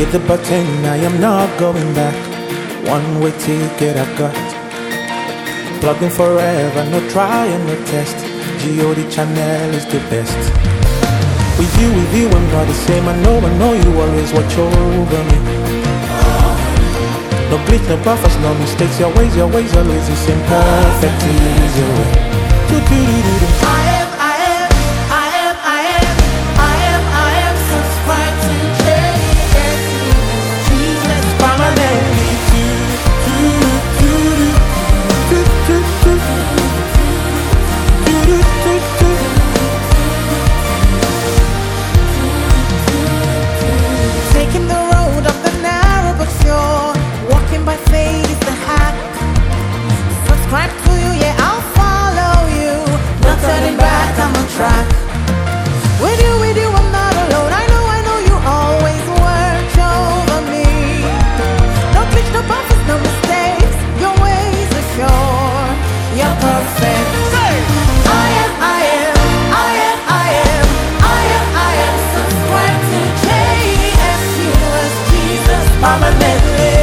hit the button, I am not going back. One way ticket I've got. Plugged in forever, no try and no test. GOD channel is the best. With you, I'm not the same. I know you always watch over me. No glitch, no buffers, no mistakes. Your ways always the same. Perfectly easy way. I am subscribed to Jesus Permanently. Taking the road of the narrow but sure. Walking by faith is the hack. Subscribe to you, yeah, I'll follow you. No turning back, I'm on track. With you, I'm not alone. I know you always watch over me. No glitch, no buffers, no mistakes. Your ways are sure. You're perfect. I am subscribed to JSUS Jesus permanently.